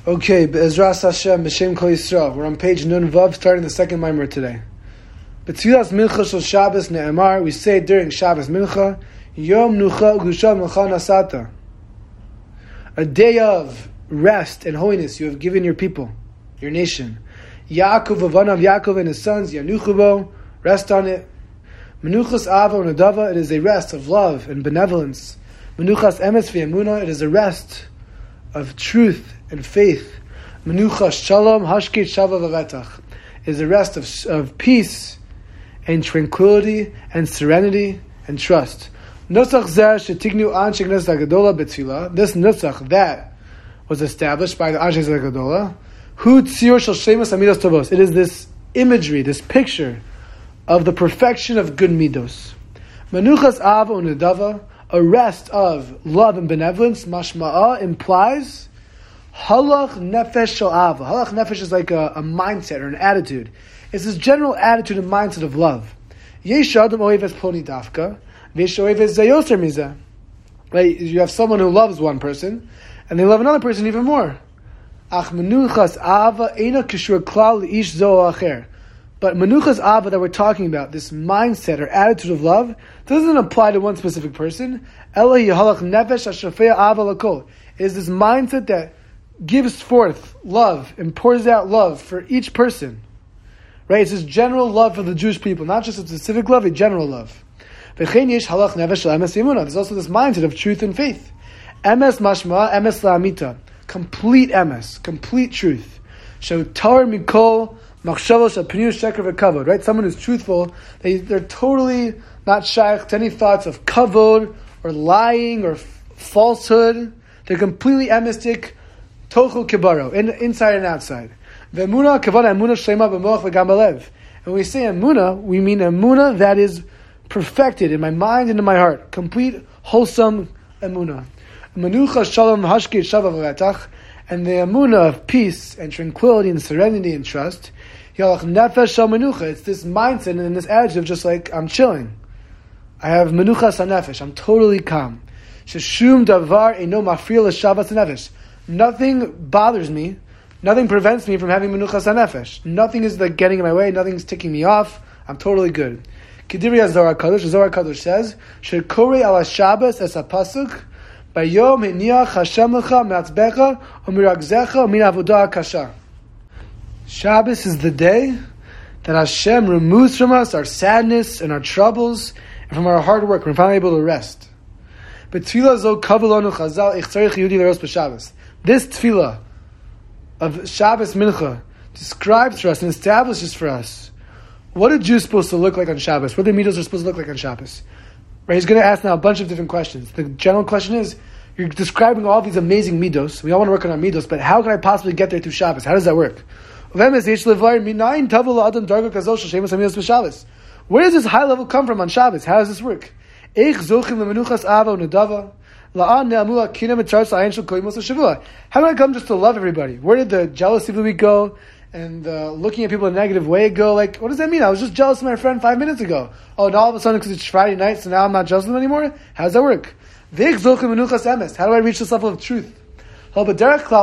Okay, Be'ezras Hashem, B'Shem Kol Yisrael. We're on page Nun Vav, starting the second mimer today. B'tfilas Mincha Shel Shabbos Ne'emar, we say during Shabbos Mincha, Yom Nucha U'Gusha Mincha Nasata. A day of rest and holiness you have given your people, your nation. Yaakov Avanav, Yaakov and his sons, Yanuchubo, rest on it. Menuchas Ava Unadava, it is a rest of love and benevolence. Menuchas Emes V'Emunah, it is a rest of truth and faith. Menucha Shalom Hashkit Shava V'Vetach is a rest of peace and tranquility and serenity and trust. Nusach Zer Shetignu Anshe Knesset HaGadola B'Tfilah. This nusach that was established by the Anshe Knesset HaGadola. Hu Tzior Shel Shemus Amidos Tovos. It is this imagery, this picture of the perfection of good midos. Menuchas Ava Unadava, a rest of love and benevolence. Mashma'ah implies halach nefesh shel ava. Halach nefesh is like a mindset or an attitude. It's this general attitude and mindset of love. Yesh adam ohev es ploni dafka, v'yesh ohev es zayoser mizeh. Right? You have someone who loves one person, and they love another person even more. Ach menuchas ava eina kishur klal leish zo acher. But menuchas ava that we're talking about, this mindset or attitude of love, doesn't apply to one specific person. Ela hi halach nefesh ashafei ava lakol. It is this mindset that gives forth love and pours out love for each person. Right? It's this general love for the Jewish people, not just a specific love, a general love. There's also this mindset of truth and faith. Emes mashma, emes la'amita. Complete emes, complete truth. Shetar mikol machshava shapinu sheker v'kavod. Right? Someone who's truthful, they're totally not shaykh to any thoughts of kavod or lying or falsehood. They're completely emistic, tochel kibaro, inside and outside. Ve'emuna kavana emuna shlema b'moach v'gam b'lev. And when we say emuna, we mean emuna that is perfected in my mind and in my heart. Complete, wholesome emuna. Menucha shalom hashkit shava v'vetach. And the emuna of peace and tranquility and serenity and trust. Yalach nefesh shal menucha. It's this mindset and this attitude of just like, I'm chilling. I have menuchas hanefesh. I'm totally calm. Sheshum davar eino mafriya l'shavas hanefesh. Nothing bothers me. Nothing prevents me from having menuchas hanefesh. Nothing is like getting in my way. Nothing's ticking me off. I'm totally good. Kediri Zohar Kadosh. Zohar Kadosh says, "Shekore ala Shabbos es apasuk bayom hiniach Hashem lecha me'atzbecha u'miragzecha min avodah kasha." Shabbos is the day that Hashem removes from us our sadness and our troubles and from our hard work. We're finally able to rest. But tefillah zo kavalonu chazal ich tzarich yehudi leros b'Shabbos. This tefillah of Shabbos Mincha describes for us and establishes for us what a Jew is supposed to look like on Shabbos, what the midos are supposed to look like on Shabbos. Right? He's going to ask now a bunch of different questions. The general question is, you're describing all these amazing midos. We all want to work on our midos, but how can I possibly get there through Shabbos? How does that work? Where does this high level come from on Shabbos? How does this work? How do I come just to love everybody? Where did the jealousy of the week go? And looking at people in a negative way go? Like, what does that mean? I was just jealous of my friend 5 minutes ago. Oh, now all of a sudden because it's Friday night, so now I'm not jealous of them anymore? How does that work? How do I reach this level of truth? Right?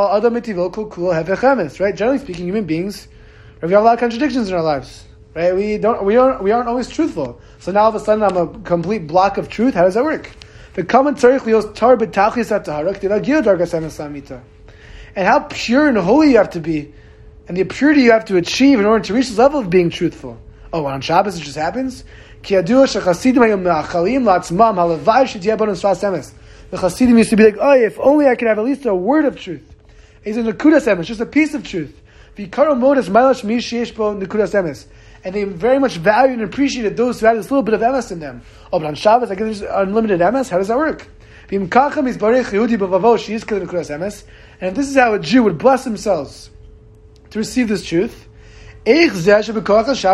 Generally speaking, human beings, we have a lot of contradictions in our lives. Right? We aren't always truthful. So now all of a sudden I'm a complete block of truth. How does that work? The common tzarich lios tar b'tachlis at-tahara k'tilagil dargas emes la'amita. And how pure and holy you have to be, and the purity you have to achieve in order to reach this level of being truthful. Oh, on Shabbos it just happens? Ki yadua shechasidim hayom me'achalim la'atzmam halavai shetieh banu sfas emes. The Hasidim used to be like, oh, if only I could have at least a word of truth. It's a nekudas emes, just a piece of truth. V'yikaro modas ma'alash mi sheyesh bo nekudas emes. And they very much valued and appreciated those who had this little bit of emes in them. Oh, but on Shabbos, I get this unlimited emes? How does that work? And if this is how a Jew would bless themselves to receive this truth, how can it be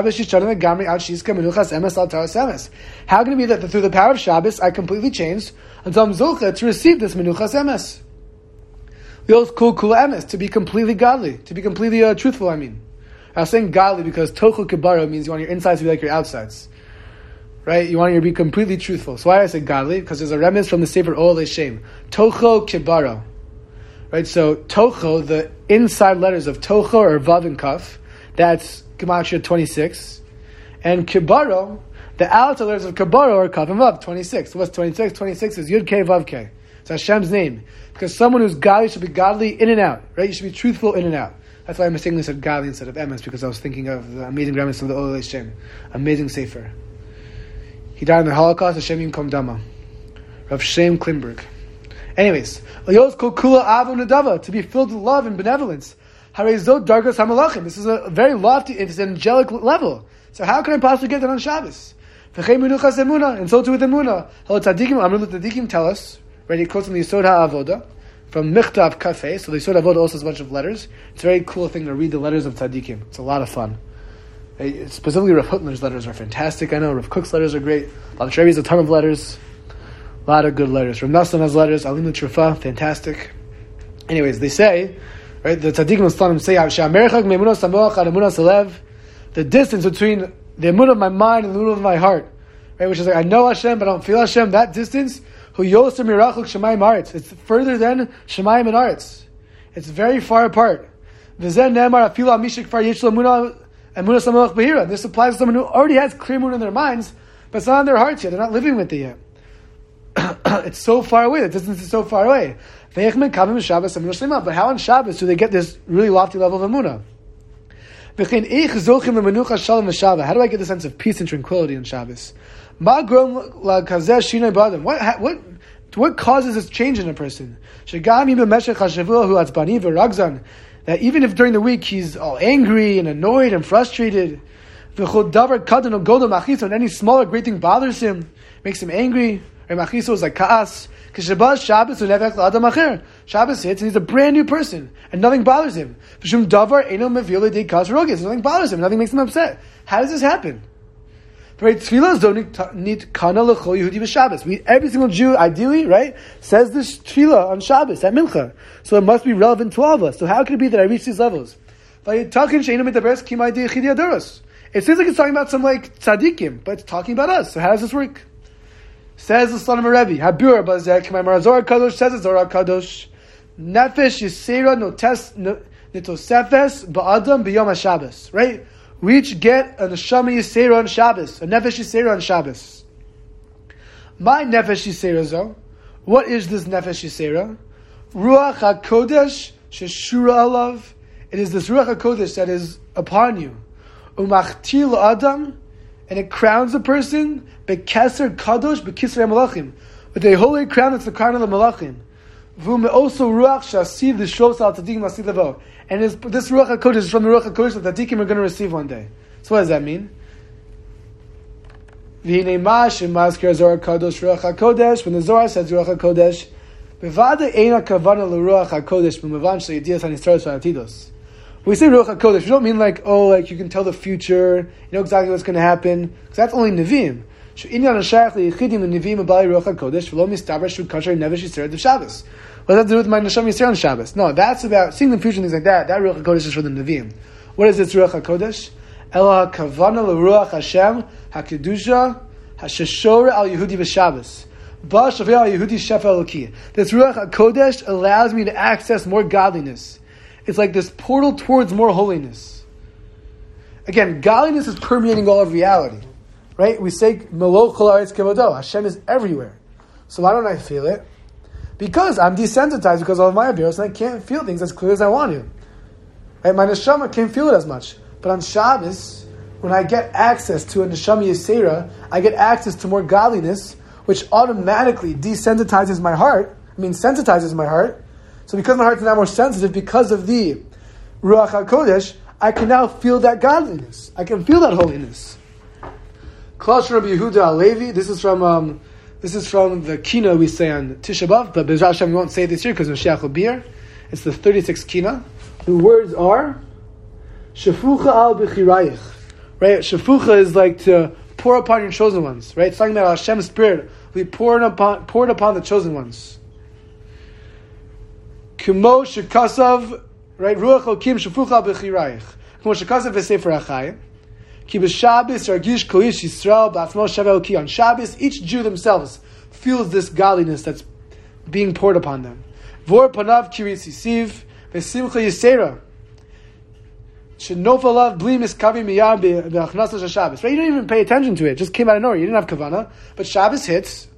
that through the power of Shabbos, I completely changed until I'm zocha to receive this menuchas emes? We also kul emes, to be completely godly, to be completely truthful, I mean. I was saying godly because tochel kibaro means you want your insides to be like your outsides. Right? You want to be completely truthful. So why do I say godly? Because there's a remnant from the Sefer Oel Shem. Tochel kibaro. Right, so Tocho, the inside letters of Tocho or Vav and Kaf, that's Gematria 26. And Kibaro, the outer letters of Kibaro are Kaf and Vav, 26. So what's 26? 26 is Yud K Vav K. It's Hashem's name. Because someone who's godly should be godly in and out, right? You should be truthful in and out. That's why I mistakenly said godly instead of emes, because I was thinking of the amazing grandmother of the Olei Shem. Amazing Sefer. He died in the Holocaust, Hashem Yinkom Dama. Rav Shem Klimberg. Anyways, to be filled with love and benevolence. This is a very lofty, it's an angelic level. So how can I possibly get that on Shabbos? And so too with Emunah. Tzaddikim tell us, right, he quotes in the Yisod HaAvoda, from Michtav Kafeh, so the Yisod HaAvoda also has a bunch of letters. It's a very cool thing to read the letters of Tzaddikim. It's a lot of fun. Specifically, Rav Hutner's letters are fantastic. I know Rav Kook's letters are great. Rav Trevi has a ton of letters. A lot of good letters. Rav Nassan has letters. Alim L'Trufa, fantastic. Anyways, they say, right, the Tzaddikim L'Slanim say, the distance between the emunah of my mind and the emunah of my heart, right, which is like, I know Hashem, but I don't feel Hashem, that distance, it's further than Shemayim and Aretz. It's very far apart. This applies to someone who already has clear emunah in their minds, but it's not in their hearts yet. They're not living with it yet. It's so far away. The distance is so far away. But how on Shabbos do they get this really lofty level of emunah? How do I get the sense of peace and tranquility on Shabbos? What causes this change in a person? That even if during the week he's all angry and annoyed and frustrated, and any smaller great thing bothers him, makes him angry. Machiso is like ka'as. Shabbos hits and he's a brand new person and nothing bothers him. Nothing bothers him. Nothing makes him upset. How does this happen? Right? Every single Jew, ideally, right, says this tefillah on Shabbos at Mincha. So it must be relevant to all of us. So how can it be that I reach these levels? It seems like it's talking about some like tzaddikim, but it's talking about us. So how does this work? Says the Slonim Rebbe, Habur Bazek, my Marazor Kadosh says it's Zorah Kadosh. Nefesh Yisera Nitosefes Ba'adam B'Yom HaShabbos. Right? We each get a Neshama Yisera on Shabbos, a Nefesh Yisera on Shabbos. My Nefesh Yisera Zo. What is this Nefesh Yisera? Ruach HaKodesh Sheshura Alav. It is this Ruach HaKodesh that is upon you. Umachtir L'Adam. And it crowns a person bekeser kadosh bekisrei malachim, with a holy crown that's the crown of the malachim. V'um also ruach shasiv l'shros al tzadikim lasiv levo. And this ruach hakodesh is from the ruach hakodesh that the tzadikim are going to receive one day. So what does that mean? V'hinei ma shemazker Zohar kadosh ruach hakodesh. When the Zohar says ruach hakodesh, bevada eina kavana l'ruach hakodesh b'mevan sheyidiyas hanisrael sh'atidos. When we say Ruach HaKodesh, we don't mean like you can tell the future, you know exactly what's going to happen, because that's only Nevi'im. What does that do with my Neshama Yisrael on Shabbos? No, that's about seeing the future and things like that. That Ruach HaKodesh is for the Nevi'im. What is this Ruach HaKodesh? Ela HaKavana LeRuach Hashem HaKedusha HaSheshora Al Yehudi B'Shabbos. Ba Shaveh Al Yehudi Shefa Eloki. This Ruach HaKodesh allows me to access more godliness. It's like this portal towards more holiness. Again, godliness is permeating all of reality. Right? We say, Melo Chol Haaretz Kevodo. Hashem is everywhere. So why don't I feel it? Because I'm desensitized because of my abiros and I can't feel things as clear as I want to. Right? My neshama can't feel it as much. But on Shabbos, when I get access to a neshama yisera, I get access to more godliness, which automatically sensitizes my heart. So because my heart's now more sensitive, because of the Ruach HaKodesh, I can now feel that godliness. I can feel that holiness. Klaus Rabbi Yehuda Alevi. This is from the Kina we say on Tisha B'Av, but B'ezras Hashem we won't say it this year because Mashiach will be here. It's the 36th Kina. The words are Shefucha al B'chirayich. Right? Shefucha is like to pour upon your chosen ones. Right? It's talking about Hashem's Spirit will be poured upon the chosen ones. K'mo shekasav, right? Ruach Elokim shefucha b'chirayich. K'mo shekasav v'sefer HaChaim. Ki b'Shabbos yargish kol ish Yisrael b'atzmo shaveh Eloki. On Shabbos, each Jew themselves feels this godliness that's being poured upon them. Vor panav kiris yisiv, v'simcha yisera. Shenofalav bli miskavi miyar be'achnasa Shabbos. Right? You didn't even pay attention to it. It just came out of nowhere. You didn't have kavana. But Shabbos hits,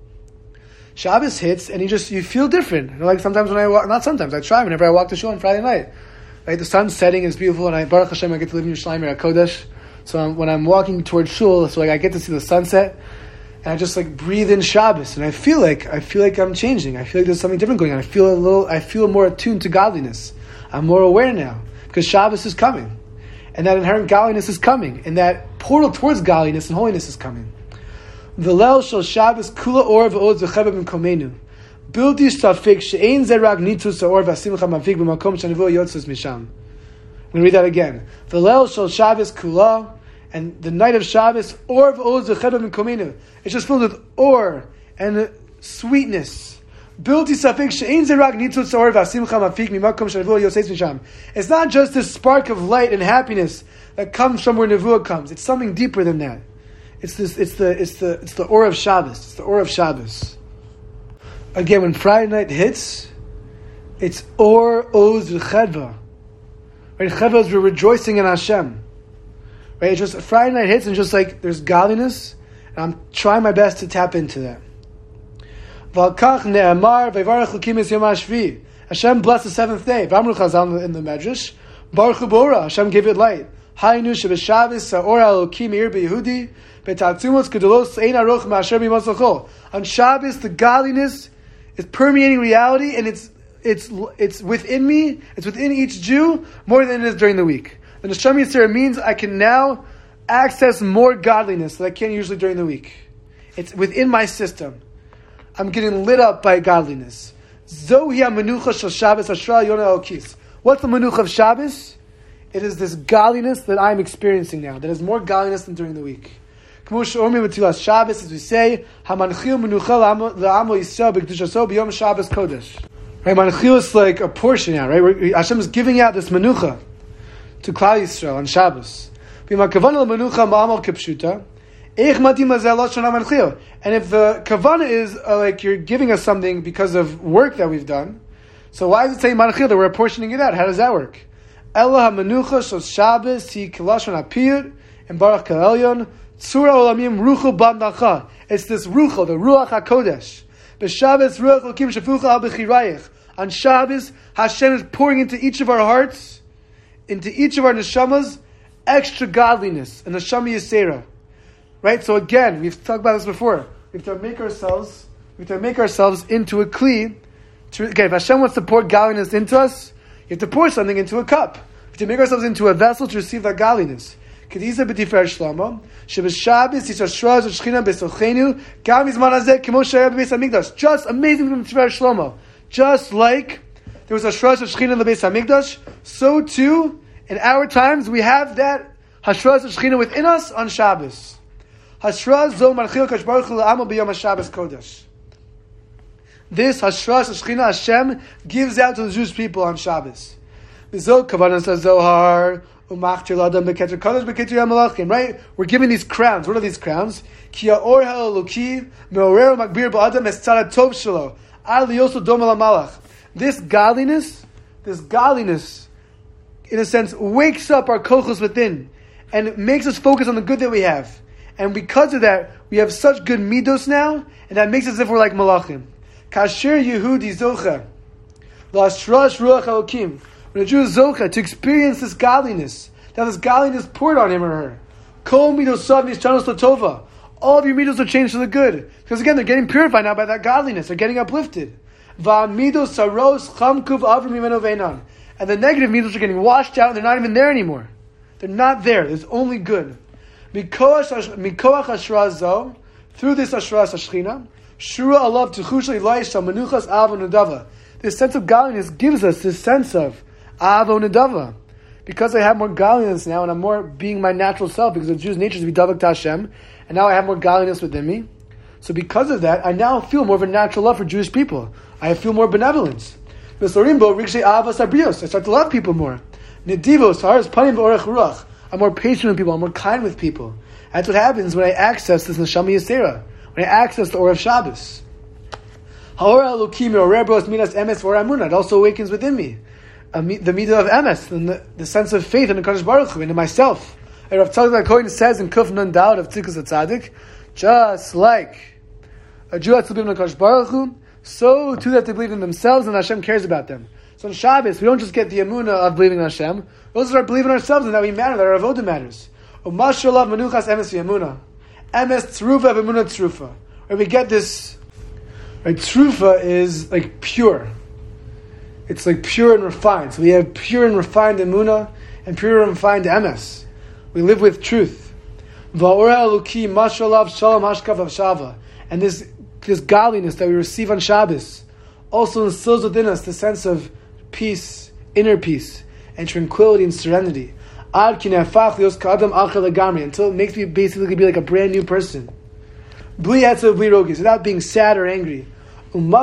and you feel different. Like sometimes when I walk, not sometimes, I try whenever I walk to shul on Friday night. Right? The sun's setting, it's beautiful, and Baruch Hashem, I get to live in Yerushalayim HaKodesh. So when I'm walking towards shul, I get to see the sunset, and I just breathe in Shabbos, and I feel like I'm changing. I feel like there's something different going on. I feel more attuned to godliness. I'm more aware now because Shabbos is coming, and that inherent godliness is coming, and that portal towards godliness and holiness is coming. V'leil shel Shabbos kula or v'od zecheba b'mkomenu. Bildi shtafik she'ein zerag nitus ha'or v'asimcha mavik b'makom shanivu yotzes misham. I'm going to read that again. V'leil shel Shabbos kula, and the night of Shabbos, or v'od zecheba b'mkomenu. It's just filled with or and sweetness. Bildi shtafik she'ein zerag nitus ha'or v'asimcha mavik b'makom shanivu yotzes misham. It's not just this spark of light and happiness that comes from where nevuah comes. It's something deeper than that. It's the Or of Shabbos. It's the Or of Shabbos. Again, when Friday night hits, it's Or Oz Chedva. Right? Chedva is we're rejoicing in Hashem. Right? It's just Friday night hits and just there's godliness, and I'm trying my best to tap into that. Valkach ne'amar v'varach l'kim es yom hashvi. Hashem blessed the seventh day. V'amru Chazal in the Medrash. Baruch hu b'ora. Hashem gave it light. Haynu shebeshavis sa'or ha'elokim ir b'Yehudi. On Shabbos, the godliness is permeating reality, and it's within me. It's within each Jew more than it is during the week. The Neshama Yisera means I can now access more godliness that I can't usually during the week. It's within my system. I'm getting lit up by godliness. Zohi ha'menucha shel Shabbos ashra yona elokis. What's the menucha of Shabbos? It is this godliness that I'm experiencing now. That is more godliness than during the week. Shabbos, as we say, Hamanchil menucha la'amo Yisrael b'kedushaso b'yom Shabbos kodesh. Right, manchil is like a portion now, right? Hashem is giving out this menucha to Klal Yisrael on Shabbos. B'makavana l'menucha ma'amal kipshuta, eich matim lazeh lashon hamanchil. And if the kavana is you're giving us something because of work that we've done, so why does it say manchil that we're apportioning it out? How does that work? Ella ha'menucha shel Shabbos hi kilashon ha'piyut and Baruch Ka'elyon. Tzura olamim ruchel b'amdacha. It's this ruchel, the ruach hakodesh. B'Shabbos ruach lokim shefucha al b'chirayich. On Shabbos, Hashem is pouring into each of our hearts, into each of our neshamas, extra godliness, and neshama yisera. Right. So again, we've talked about this before. We have to make ourselves into a kli. If Hashem wants to pour godliness into us, you have to pour something into a cup. We have to make ourselves into a vessel to receive that godliness. Kediza b'tifer Shlomo, sheb'Shabbos yisashra z'shchina b'sochenu, gam izman hazeh k'mo shaya b'beis hamikdash. Just amazing from Tifer Shlomo. Just like there was a Hashras of Shechina in the Beis Hamikdash, so too in our times we have that Hashras of Shechina within us on Shabbos. Hashras zo manchil kadosh baruch hu la'amo b'yom HaShabbos kodesh. This Hashras of Shechina Hashem gives out to the Jewish people on Shabbos. V'zo kavanas haZohar. Right? We're given these crowns. What are these crowns? This godliness, in a sense, wakes up our kochos within and makes us focus on the good that we have. And because of that, we have such good midos now, and that makes us as if we're like malachim. Kasher Yehudi Zocha, La'ashrash Ruach Elokim. When a Jew is zocha to experience this godliness, that this godliness poured on him or her. Kol midosav nishtanos latova. All of your midos are changed for the good. Because again, they're getting purified now by that godliness. They're getting uplifted. Va'midos saros chamkuv avrim mimeno veinan. And the negative midos are getting washed out and they're not even there anymore. They're not there. There's only good. Mikoach hashra zo, through this hashra hashchina, shura alav tuchusha ilayis shal menuchas avon nadava. This sense of godliness gives us this sense of Avo Nadava. Because I have more godliness now and I'm more being my natural self, because the Jew's nature is to be Davak to Hashem, and now I have more godliness within me. So because of that, I now feel more of a natural love for Jewish people. I feel more benevolence. I start to love people more. I'm more patient with people, I'm more kind with people. That's what happens when I access this Neshama Yisera, when I access the Or of Shabbos. It also awakens within me the midah of emes, the sense of faith in the Kadosh Baruch Hu, in myself. And Rav Tzadok HaKohen says in Kuf Nun Dalet of Tzidkus HaTzadik, just like a Jew has to believe in the Kadosh Baruch Hu, so too that they believe in themselves and Hashem cares about them. So on Shabbos, we don't just get the emunah of believing in Hashem, we also start believing in ourselves and that we matter, that our avodah matters. Umashalav manuchas emes v'emunah. Emes tzrufa v'emunah tzrufa. Where we get this, right, tzrufa is like pure. It's like pure and refined. So we have pure and refined emunah and pure and refined emes. We live with truth. Va'ora eluki mashalav shalom hashkav avshava. And this godliness that we receive on Shabbos also instills within us the sense of peace, inner peace, and tranquility and serenity. Until it makes me basically be like a brand new person. Without being sad or angry. And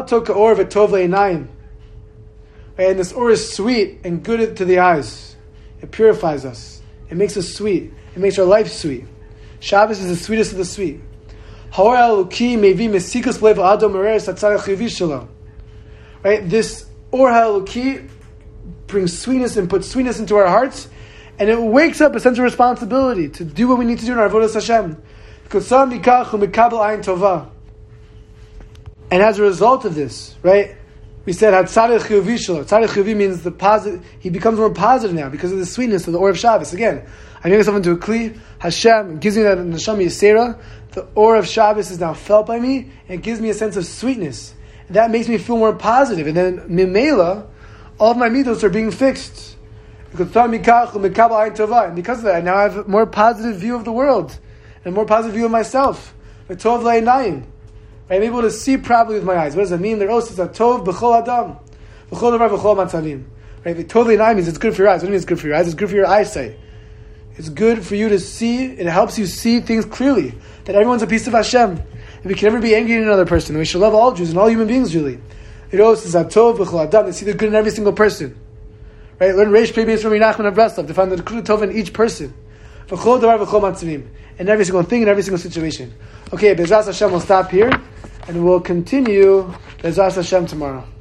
this or is sweet and good to the eyes. It purifies us. It makes us sweet. It makes our life sweet. Shabbos is the sweetest of the sweet. Right? This Or HaEloki brings sweetness and puts sweetness into our hearts, and it wakes up a sense of responsibility to do what we need to do in our avodas Hashem. And as a result of this, right, we said Tzaddik Chiyuvi Shelo. Tzaddik Chiyuvi means the positive. He becomes more positive now because of the sweetness of the Or of Shabbos. Again, I make myself into a kli. Hashem gives me that neshama yisera. The Or of Shabbos is now felt by me, and it gives me a sense of sweetness. And that makes me feel more positive. And then mimela, all of my midos are being fixed. And because of that, I now have a more positive view of the world and a more positive view of myself. Tov la'inayim. I'm able to see properly with my eyes. What does that mean? Tov b'chol adam, b'chol davar b'chol matzavim. Right? Tov la'inayim means it's good for your eyes. What do you mean it's good for your eyes? It's good for your eyesight. It's good for you to see. It helps you see things clearly. That everyone's a piece of Hashem. And we can never be angry at another person. And we should love all Jews and all human beings, really. It also says tov b'chol adam. They see the good in every single person. Right? Learn Reish Pei Beis from Menachem of Breslov to find the good tov in each person. V'chol davar v'chol matzavim. In every single thing, in every single situation. Okay, Be'ezras Hashem, we'll stop here. And we'll continue Be'ezras Hashem tomorrow.